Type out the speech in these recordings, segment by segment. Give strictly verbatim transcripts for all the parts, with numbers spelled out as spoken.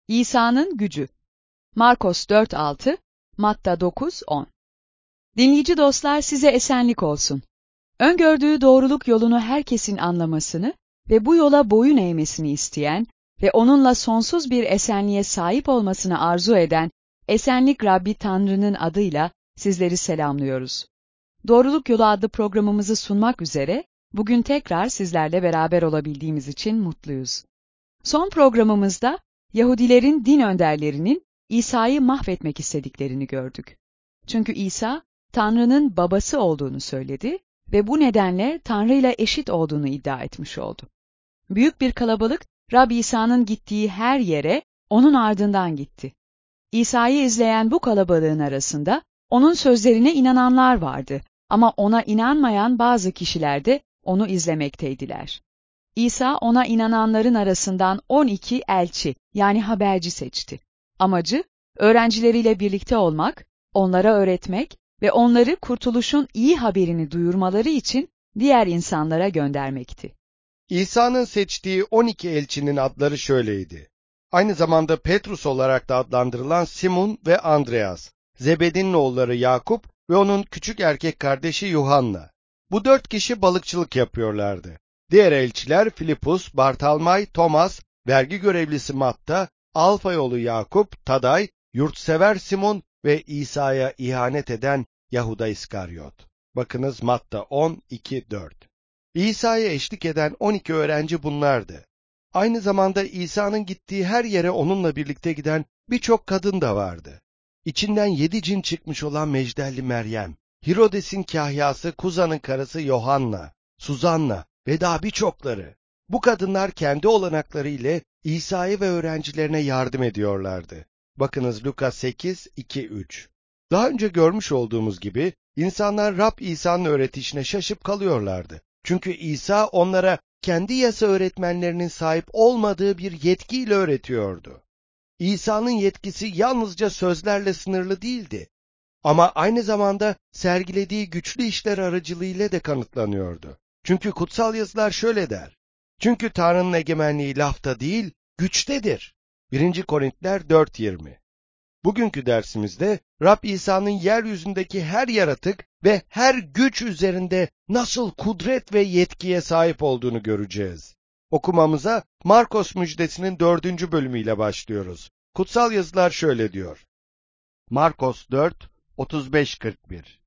İsa'nın gücü. Markos dört altı, Matta dokuz on. Dinleyici dostlar, size esenlik olsun. Öngördüğü doğruluk yolunu herkesin anlamasını ve bu yola boyun eğmesini isteyen ve onunla sonsuz bir esenliğe sahip olmasını arzu eden Esenlik Rabbi Tanrı'nın adıyla sizleri selamlıyoruz. Doğruluk Yolu adlı programımızı sunmak üzere bugün tekrar sizlerle beraber olabildiğimiz için mutluyuz. Son programımızda Yahudilerin din önderlerinin İsa'yı mahvetmek istediklerini gördük. Çünkü İsa, Tanrı'nın babası olduğunu söyledi ve bu nedenle Tanrı ile eşit olduğunu iddia etmiş oldu. Büyük bir kalabalık, Rab İsa'nın gittiği her yere onun ardından gitti. İsa'yı izleyen bu kalabalığın arasında onun sözlerine inananlar vardı ama ona inanmayan bazı kişiler de onu izlemekteydiler. İsa ona inananların arasından on iki elçi yani haberci seçti. Amacı, öğrencileriyle birlikte olmak, onlara öğretmek ve onları kurtuluşun iyi haberini duyurmaları için diğer insanlara göndermekti. İsa'nın seçtiği on iki elçinin adları şöyleydi. Aynı zamanda Petrus olarak da adlandırılan Simon ve Andreas, Zebedin'in oğulları Yakup ve onun küçük erkek kardeşi Yuhanna. Bu dört kişi balıkçılık yapıyorlardı. Diğer elçiler Filipus, Bartalmay, Thomas, vergi görevlisi Matta, Alfa yolu Yakup, Taday, yurtsever Simon ve İsa'ya ihanet eden Yahuda İskaryot. Bakınız Matta on iki dört. İsa'ya eşlik eden on iki öğrenci bunlardı. Aynı zamanda İsa'nın gittiği her yere onunla birlikte giden birçok kadın da vardı. İçinden yedi cin çıkmış olan Mecdelli Meryem, Hirodes'in kahyası Kuza'nın karısı Yohanna, Suzanna ve daha birçokları. Bu kadınlar kendi olanakları ile İsa'ya ve öğrencilerine yardım ediyorlardı. Bakınız Luka sekiz iki üç. Daha önce görmüş olduğumuz gibi insanlar Rab İsa'nın öğretişine şaşıp kalıyorlardı. Çünkü İsa onlara kendi yasa öğretmenlerinin sahip olmadığı bir yetkiyle öğretiyordu. İsa'nın yetkisi yalnızca sözlerle sınırlı değildi. Ama aynı zamanda sergilediği güçlü işler aracılığıyla da kanıtlanıyordu. Çünkü kutsal yazılar şöyle der. Çünkü Tanrı'nın egemenliği lafta değil, güçtedir. birinci Korintiler dört yirmi. Bugünkü dersimizde Rab İsa'nın yeryüzündeki her yaratık ve her güç üzerinde nasıl kudret ve yetkiye sahip olduğunu göreceğiz. Okumamıza Markos müjdesinin dördüncü bölümüyle başlıyoruz. Kutsal yazılar şöyle diyor. Markos dört otuz beş kırk bir.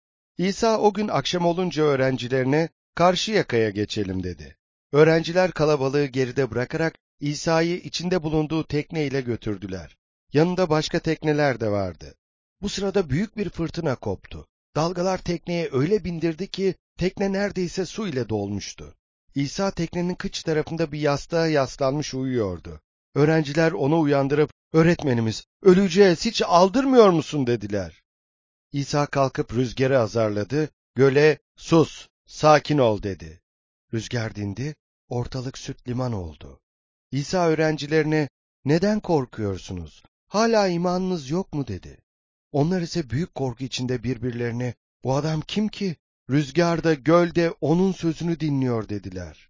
İsa o gün akşam olunca öğrencilerine karşı yakaya geçelim dedi. Öğrenciler kalabalığı geride bırakarak İsa'yı içinde bulunduğu tekneyle götürdüler. Yanında başka tekneler de vardı. Bu sırada büyük bir fırtına koptu. Dalgalar tekneye öyle bindirdi ki tekne neredeyse su ile dolmuştu. İsa teknenin kıç tarafında bir yastığa yaslanmış uyuyordu. Öğrenciler onu uyandırıp, "Öğretmenimiz, öleceğiz, hiç aldırmıyor musun?" dediler. İsa kalkıp rüzgarı azarladı, göle, "Sus, sakin ol." dedi. Rüzgar dindi, ortalık süt liman oldu. İsa öğrencilerine, "Neden korkuyorsunuz? Hala imanınız yok mu?" dedi. Onlar ise büyük korku içinde birbirlerine, "Bu adam kim ki? Rüzgarda, gölde onun sözünü dinliyor." dediler.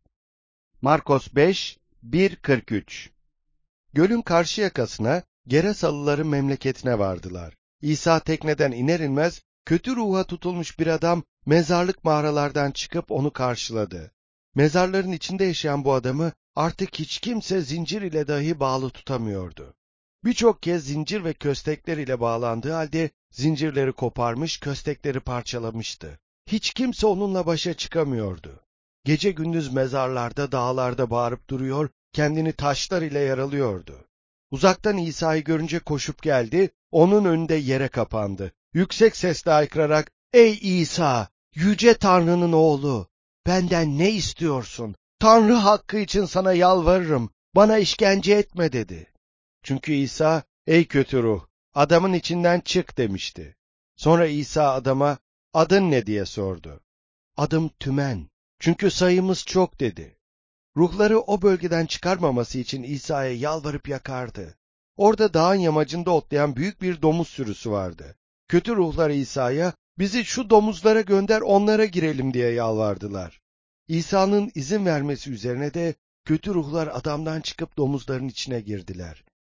Markos beş bir kırk üç. Gölün karşı yakasına, Gerasalıların memleketine vardılar. İsa tekneden iner inmez, kötü ruha tutulmuş bir adam mezarlık mağaralardan çıkıp onu karşıladı. Mezarların içinde yaşayan bu adamı artık hiç kimse zincir ile dahi bağlı tutamıyordu. Birçok kez zincir ve köstekler ile bağlandığı halde zincirleri koparmış, köstekleri parçalamıştı. Hiç kimse onunla başa çıkamıyordu. Gece gündüz mezarlarda, dağlarda bağırıp duruyor, kendini taşlar ile yaralıyordu. Uzaktan İsa'yı görünce koşup geldi, onun önünde yere kapandı. Yüksek sesle haykırarak, "Ey İsa, yüce Tanrı'nın oğlu, benden ne istiyorsun? Tanrı hakkı için sana yalvarırım, bana işkence etme." dedi. Çünkü İsa, "Ey kötü ruh, adamın içinden çık." demişti. Sonra İsa adama, "Adın ne?" diye sordu. "Adım Tümen, çünkü sayımız çok." dedi. Ruhları o bölgeden çıkarmaması için İsa'ya yalvarıp yakardı. Orada dağın yamacında otlayan büyük bir domuz sürüsü vardı. Kötü ruhlar İsa'ya, "Bizi şu domuzlara gönder, onlara girelim." diye yalvardılar. İsa'nın izin vermesi üzerine de kötü ruhlar adamdan çıkıp domuzların içine girdiler.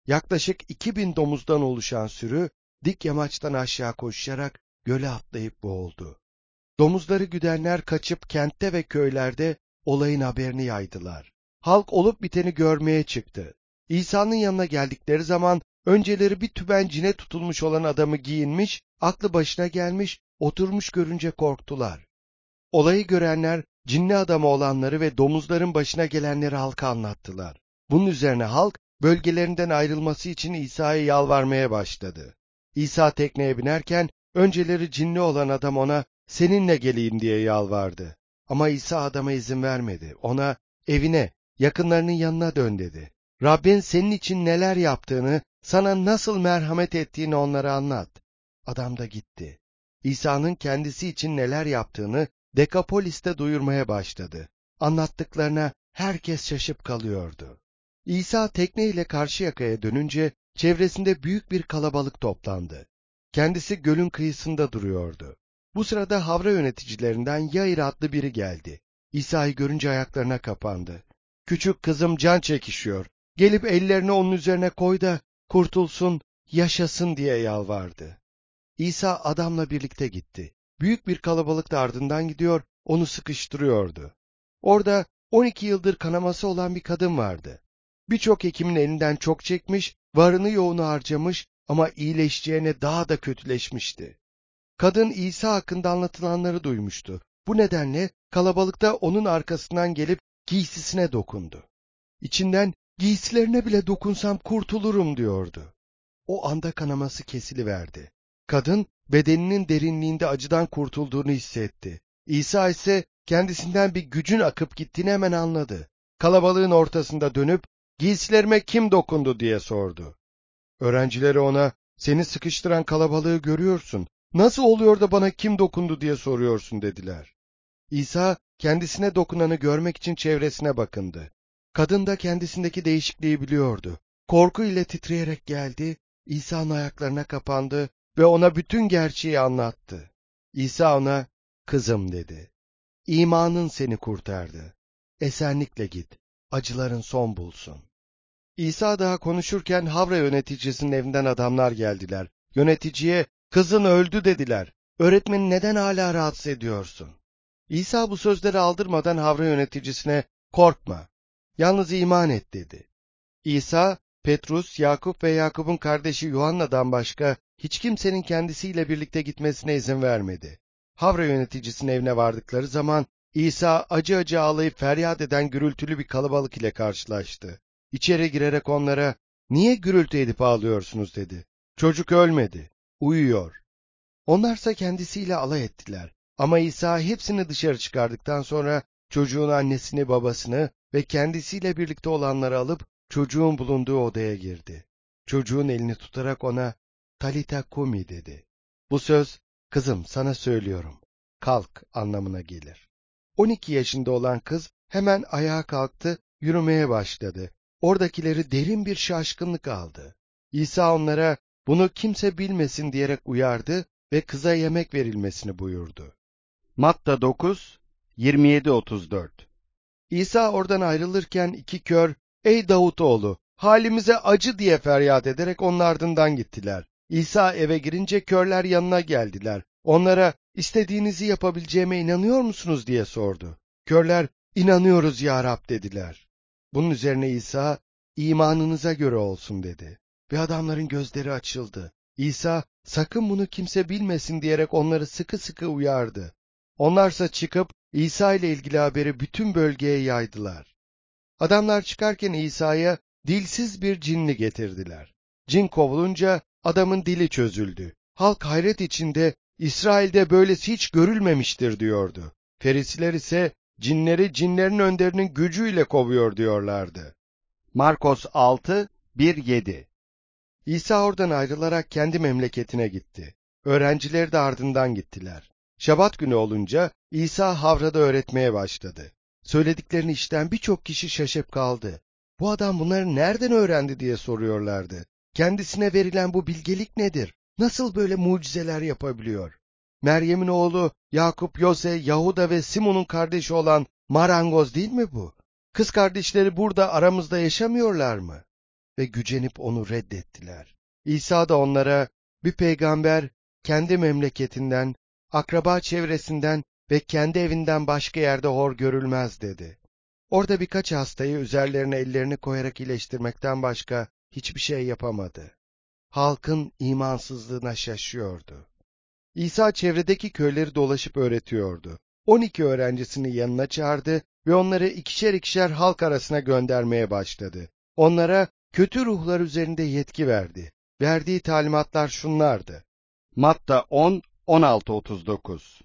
Yaklaşık iki bin domuzdan oluşan sürü dik yamaçtan aşağı koşarak göle atlayıp boğuldu. Domuzları güdenler kaçıp kentte ve köylerde olayın haberini yaydılar. Halk olup biteni görmeye çıktı. İsa'nın yanına geldikleri zaman önceleri bir tüben cine tutulmuş olan adamı giyinmiş, aklı başına gelmiş, oturmuş görünce korktular. Olayı görenler cinli adamı olanları ve domuzların başına gelenleri halka anlattılar. Bunun üzerine halk bölgelerinden ayrılması için İsa'ya yalvarmaya başladı. İsa tekneye binerken önceleri cinli olan adam ona seninle geleyim diye yalvardı. Ama İsa adama izin vermedi. Ona evine, yakınlarının yanına dön dedi. Rabbin senin için neler yaptığını, sana nasıl merhamet ettiğini onlara anlat. Adam da gitti. İsa'nın kendisi için neler yaptığını Dekapolis'te duyurmaya başladı. Anlattıklarına herkes şaşıp kalıyordu. İsa tekneyle karşı yakaya dönünce çevresinde büyük bir kalabalık toplandı. Kendisi gölün kıyısında duruyordu. Bu sırada havra yöneticilerinden Yair adlı biri geldi. İsa'yı görünce ayaklarına kapandı. Küçük kızım can çekişiyor. Gelip ellerini onun üzerine koy da kurtulsun, yaşasın diye yalvardı. İsa adamla birlikte gitti. Büyük bir kalabalık da ardından gidiyor, onu sıkıştırıyordu. Orada on iki yıldır kanaması olan bir kadın vardı. Birçok hekimin elinden çok çekmiş, varını yoğunu harcamış ama iyileşeceğine daha da kötüleşmişti. Kadın İsa hakkında anlatılanları duymuştu. Bu nedenle kalabalıkta onun arkasından gelip giysisine dokundu. İçinden giysilerine bile dokunsam kurtulurum diyordu. O anda kanaması kesiliverdi. Kadın bedeninin derinliğinde acıdan kurtulduğunu hissetti. İsa ise kendisinden bir gücün akıp gittiğini hemen anladı. Kalabalığın ortasında dönüp giysilerime kim dokundu diye sordu. Öğrencileri ona seni sıkıştıran kalabalığı görüyorsun. Nasıl oluyor da bana kim dokundu diye soruyorsun dediler. İsa kendisine dokunanı görmek için çevresine bakındı. Kadın da kendisindeki değişikliği biliyordu. Korku ile titreyerek geldi, İsa'nın ayaklarına kapandı ve ona bütün gerçeği anlattı. İsa ona, kızım dedi. İmanın seni kurtardı. Esenlikle git, acıların son bulsun. İsa daha konuşurken havra yöneticisinin evinden adamlar geldiler. Yöneticiye, kızın öldü dediler. Öğretmeni neden hala rahatsız ediyorsun? İsa bu sözleri aldırmadan havra yöneticisine, korkma, yalnız iman et dedi. İsa, Petrus, Yakup ve Yakup'un kardeşi Yuhanna'dan başka hiç kimsenin kendisiyle birlikte gitmesine izin vermedi. Havra yöneticisinin evine vardıkları zaman İsa acı acı ağlayıp feryat eden gürültülü bir kalabalık ile karşılaştı. İçeri girerek onlara, niye gürültü edip ağlıyorsunuz dedi. Çocuk ölmedi, uyuyor. Onlarsa kendisiyle alay ettiler. Ama İsa hepsini dışarı çıkardıktan sonra çocuğun annesini, babasını ve kendisiyle birlikte olanları alıp çocuğun bulunduğu odaya girdi. Çocuğun elini tutarak ona Talita Kumi dedi. Bu söz, kızım sana söylüyorum, kalk anlamına gelir. on iki yaşında olan kız hemen ayağa kalktı, yürümeye başladı. Oradakileri derin bir şaşkınlık aldı. İsa onlara bunu kimse bilmesin diyerek uyardı ve kıza yemek verilmesini buyurdu. Matta dokuz, yirmi yedi otuz dört. İsa oradan ayrılırken iki kör, ey Davutoğlu, halimize acı diye feryat ederek onun ardından gittiler. İsa eve girince körler yanına geldiler. Onlara, istediğinizi yapabileceğime inanıyor musunuz diye sordu. Körler, inanıyoruz ya Rab dediler. Bunun üzerine İsa, imanınıza göre olsun dedi. Ve adamların gözleri açıldı. İsa, sakın bunu kimse bilmesin diyerek onları sıkı sıkı uyardı. Onlarsa çıkıp İsa ile ilgili haberi bütün bölgeye yaydılar. Adamlar çıkarken İsa'ya dilsiz bir cinli getirdiler. Cin kovulunca adamın dili çözüldü. Halk hayret içinde İsrail'de böylesi hiç görülmemiştir diyordu. Ferisiler ise cinleri cinlerin önderinin gücüyle kovuyor diyorlardı. Markos altı, bir yedi. İsa oradan ayrılarak kendi memleketine gitti. Öğrencileri de ardından gittiler. Şabat günü olunca İsa havrada öğretmeye başladı. Söylediklerini işiten birçok kişi şaşıp kaldı. Bu adam bunları nereden öğrendi diye soruyorlardı. Kendisine verilen bu bilgelik nedir? Nasıl böyle mucizeler yapabiliyor? Meryem'in oğlu Yakup, Yose, Yahuda ve Simon'un kardeşi olan marangoz değil mi bu? Kız kardeşleri burada aramızda yaşamıyorlar mı? ve gücenip onu reddettiler. İsa da onlara, bir peygamber kendi memleketinden, akraba çevresinden ve kendi evinden başka yerde hor görülmez dedi. Orada birkaç hastayı üzerlerine ellerini koyarak iyileştirmekten başka hiçbir şey yapamadı. Halkın imansızlığına şaşıyordu. İsa çevredeki köyleri dolaşıp öğretiyordu. On iki öğrencisini yanına çağırdı ve onları ikişer ikişer halk arasına göndermeye başladı. Onlara kötü ruhlar üzerinde yetki verdi. Verdiği talimatlar şunlardı. Matta on, on altı otuz dokuz.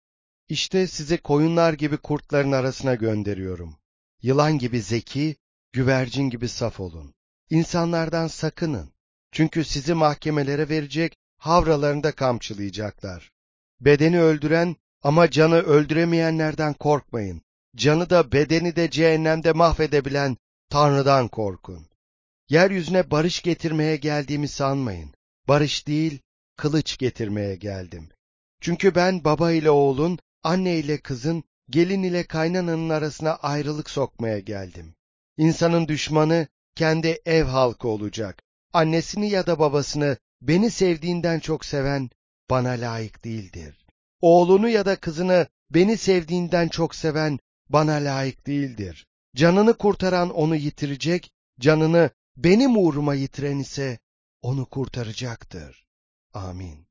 İşte sizi koyunlar gibi kurtların arasına gönderiyorum. Yılan gibi zeki, güvercin gibi saf olun. İnsanlardan sakının. Çünkü sizi mahkemelere verecek, havralarında kamçılayacaklar. Bedeni öldüren ama canı öldüremeyenlerden korkmayın. Canı da bedeni de cehennemde mahvedebilen Tanrı'dan korkun. Yeryüzüne barış getirmeye geldiğimi sanmayın. Barış değil, kılıç getirmeye geldim. Çünkü ben baba ile oğlun, anne ile kızın, gelin ile kaynananın arasına ayrılık sokmaya geldim. İnsanın düşmanı kendi ev halkı olacak. Annesini ya da babasını beni sevdiğinden çok seven bana layık değildir. Oğlunu ya da kızını beni sevdiğinden çok seven bana layık değildir. Canını kurtaran onu yitirecek, canını benim uğruma yitiren ise onu kurtaracaktır. Amin.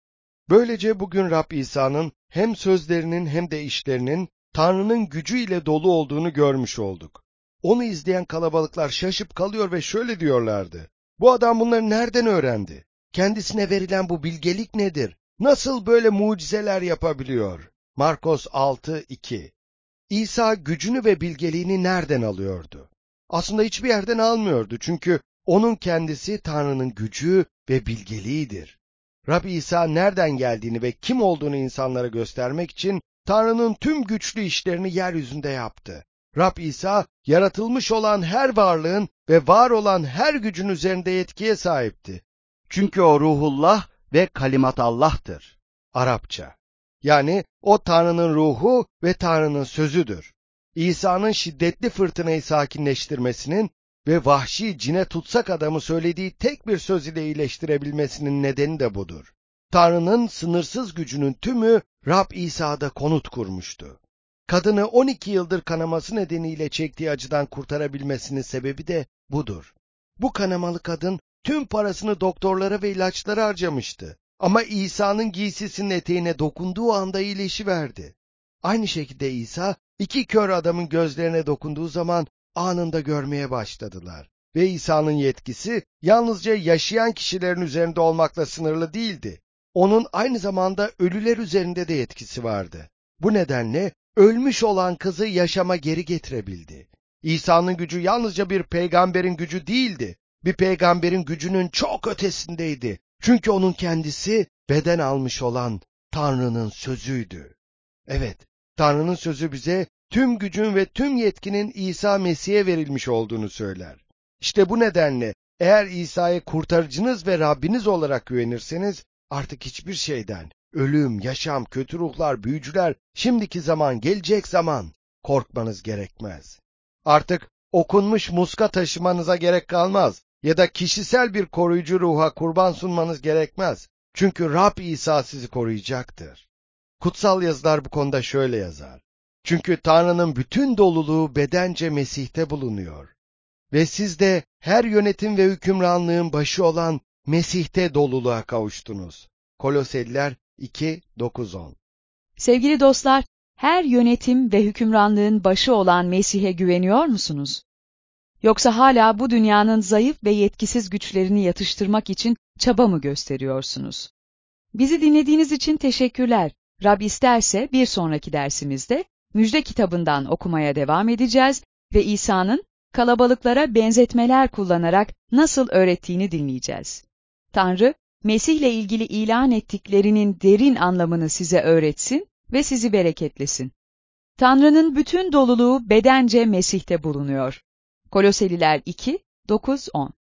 Böylece bugün Rab İsa'nın hem sözlerinin hem de işlerinin Tanrı'nın gücüyle dolu olduğunu görmüş olduk. Onu izleyen kalabalıklar şaşıp kalıyor ve şöyle diyorlardı. Bu adam bunları nereden öğrendi? Kendisine verilen bu bilgelik nedir? Nasıl böyle mucizeler yapabiliyor? Markos altı iki. İsa gücünü ve bilgeliğini nereden alıyordu? Aslında hiçbir yerden almıyordu çünkü onun kendisi Tanrı'nın gücü ve bilgeliğidir. Rab İsa nereden geldiğini ve kim olduğunu insanlara göstermek için Tanrı'nın tüm güçlü işlerini yeryüzünde yaptı. Rab İsa, yaratılmış olan her varlığın ve var olan her gücün üzerinde yetkiye sahipti. Çünkü o Ruhullah ve Kalimat Allah'tır. Arapça. Yani o Tanrı'nın ruhu ve Tanrı'nın sözüdür. İsa'nın şiddetli fırtınayı sakinleştirmesinin ve vahşi cine tutsak adamı söylediği tek bir söz ile iyileştirebilmesinin nedeni de budur. Tanrı'nın sınırsız gücünün tümü Rab İsa'da konut kurmuştu. Kadını on iki yıldır kanaması nedeniyle çektiği acıdan kurtarabilmesinin sebebi de budur. Bu kanamalı kadın tüm parasını doktorlara ve ilaçlara harcamıştı. Ama İsa'nın giysisinin eteğine dokunduğu anda iyileşiverdi. Aynı şekilde İsa, iki kör adamın gözlerine dokunduğu zaman anında görmeye başladılar. Ve İsa'nın yetkisi yalnızca yaşayan kişilerin üzerinde olmakla sınırlı değildi. Onun aynı zamanda ölüler üzerinde de yetkisi vardı. Bu nedenle ölmüş olan kızı yaşama geri getirebildi. İsa'nın gücü yalnızca bir peygamberin gücü değildi. Bir peygamberin gücünün çok ötesindeydi. Çünkü onun kendisi beden almış olan Tanrı'nın sözüydü. Evet, Tanrı'nın sözü bize tüm gücün ve tüm yetkinin İsa Mesih'e verilmiş olduğunu söyler. İşte bu nedenle eğer İsa'ya kurtarıcınız ve Rabbiniz olarak güvenirseniz artık hiçbir şeyden, ölüm, yaşam, kötü ruhlar, büyücüler, şimdiki zaman, gelecek zaman korkmanız gerekmez. Artık okunmuş muska taşımanıza gerek kalmaz ya da kişisel bir koruyucu ruha kurban sunmanız gerekmez. Çünkü Rab İsa sizi koruyacaktır. Kutsal yazılar bu konuda şöyle yazar. Çünkü Tanrı'nın bütün doluluğu bedence Mesih'te bulunuyor. Ve siz de her yönetim ve hükümranlığın başı olan Mesih'te doluluğa kavuştunuz. Koloseliler iki dokuz on. Sevgili dostlar, her yönetim ve hükümranlığın başı olan Mesih'e güveniyor musunuz? Yoksa hala bu dünyanın zayıf ve yetkisiz güçlerini yatıştırmak için çaba mı gösteriyorsunuz? Bizi dinlediğiniz için teşekkürler. Rab isterse bir sonraki dersimizde Müjde kitabından okumaya devam edeceğiz ve İsa'nın kalabalıklara benzetmeler kullanarak nasıl öğrettiğini dinleyeceğiz. Tanrı, Mesih'le ilgili ilan ettiklerinin derin anlamını size öğretsin ve sizi bereketlesin. Tanrı'nın bütün doluluğu bedence Mesih'te bulunuyor. Koloseliler iki dokuz on.